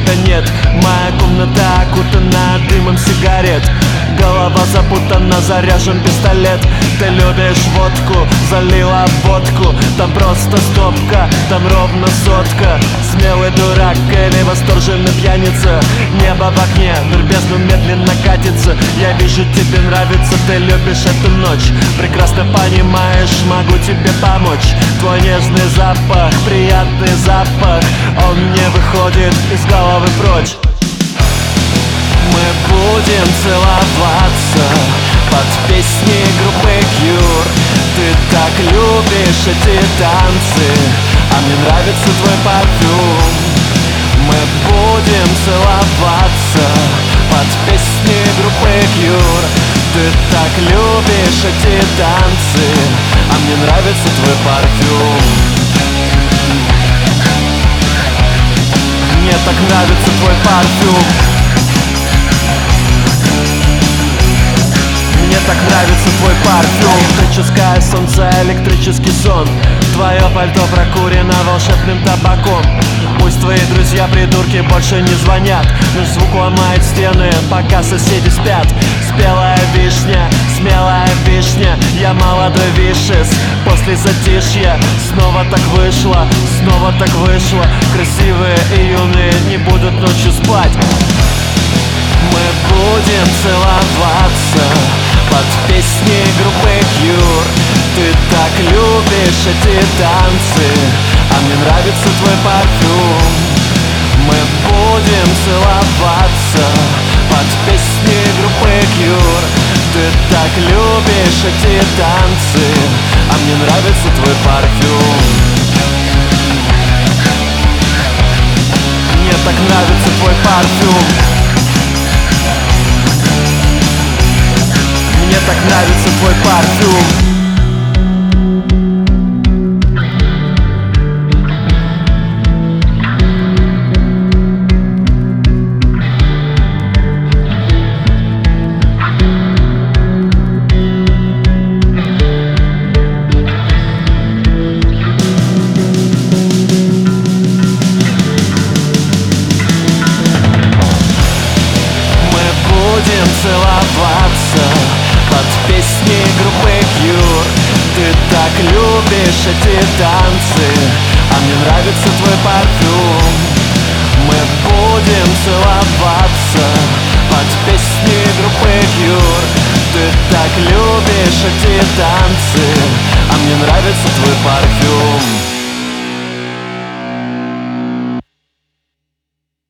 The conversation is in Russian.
тебя нет. Моя комната окутана дымом сигарет, голова запутана, заряжен пистолет. Ты любишь водку, залила водку. Там просто стопка, там ровно сотка. Смелый дурак или восторженный пьяница. Небо в окне, мир бездну медленно катится. Я вижу, тебе нравится, ты любишь эту ночь. Прекрасно понимаешь, могу тебе помочь. Твой нежный запах, приятный запах, он не выходит из головы прочь. Мы будем целоваться под песни группы Cure. Ты так любишь эти танцы, а мне нравится твой парфюм. Мы будем целоваться под песни группы Cure. Ты так любишь эти танцы, а мне нравится твой парфюм. Мне так нравится твой парфюм. Мне так нравится твой парфюм. Электрическое солнце, электрический сон. Твое пальто прокурено волшебным табаком. Пусть твои друзья-придурки больше не звонят. Наш звук ломает стены, пока соседи спят. Спелая вишня, смелая вишня. Я молодой вишес, после затишья. Снова так вышло, снова так вышло. Красивые и юные не будут ночью спать. Мы будем целоваться под песни группы Cure. Ты так любишь эти танцы, а мне нравится твой парфюм. Мы будем целоваться под песни группы Cure. Ты так любишь эти танцы, а мне нравится твой парфюм. Мне так нравится твой парфюм. Мне так нравится твой парфюм. Целоваться под песни группы Cure. Ты так любишь эти танцы, а мне нравится твой парфюм. Мы будем целоваться под песни группы Cure. Ты так любишь эти танцы,